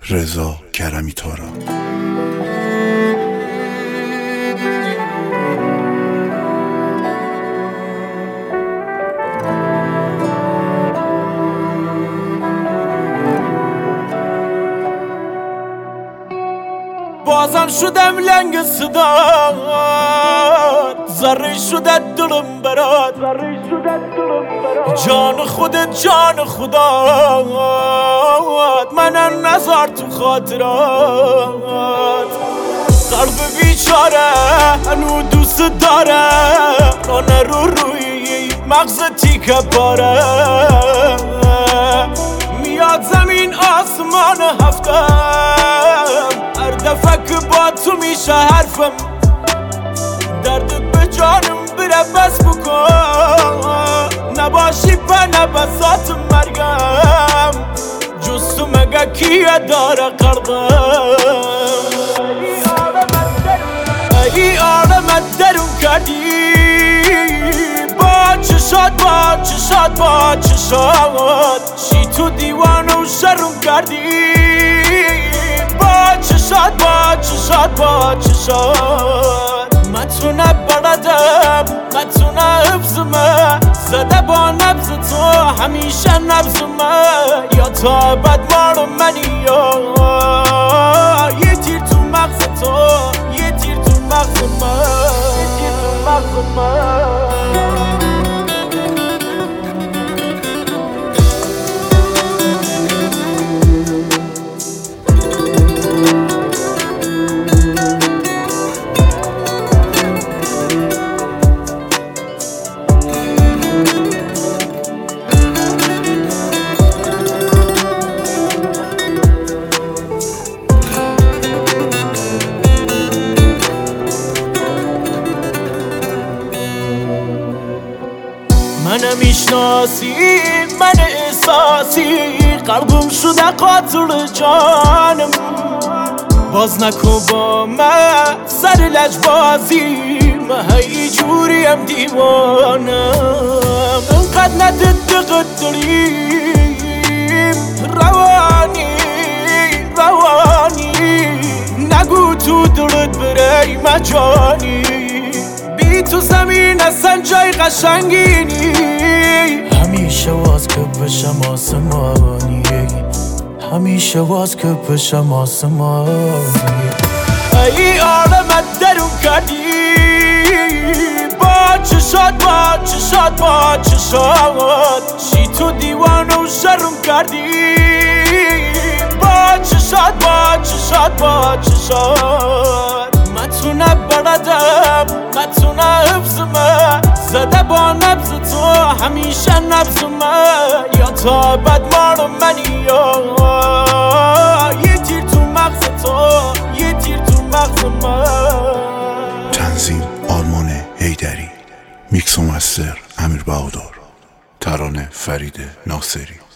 رضا کرمی تارا. بازم شدم لنگ صدات، ذره شدت دلم برات، جان خودت جان خدات، منم نذار تو خاطرات. قلب بیچاره هنو دوست داره، رانه روی مغز تیکه پاره. میاد زمین آسمان هفتم، هر دفعه که با تو میشه حرفم. دردت به جانم بره بس بکن، نباشی به نبسات مرگم. جز تو مگه کیه داره قلبم؟ ای آدمت درون کردی با چشات، با چشات، با چشات. چی تو دیوانه و شرم کردی با چشات، با چشات، با چشات. متونه بردم متونه حفظمه، زده با نبض تو همیشه نبضمه. یا تا بد مارو منی یا یه تیر تو مغز تو، یه تیر تو مغز من، یه تیر تو مغز من. من میشناسی من احساسی، قلبم شده قاتل جانم. باز نکن با من سر لجبازی، من هی جوریم دیوانم. انقدر ندد داریم روانی روانی، نگو تو دلت بره مجانی. بی تو زمین اصلا جای قشنگی، همیشه واز که بشم آسمانی، همیشه واز که بشم آسمانی. ای عالمت درون کردی با چشات، با چشات، با چشات. چی تو دیوانه و شرم کردی با چشات، با چشات، با چشات. متونه بردم متونه حفظمه، زده با نبض تو همیشه نبضمه. یا تا بد مارو منی یا یه تیر تو مغز تو، یه تیر تو مغز من. تنظیم آرمان حیدری، میکس و مستر امیر بهادر، ترانه فرید ناصری.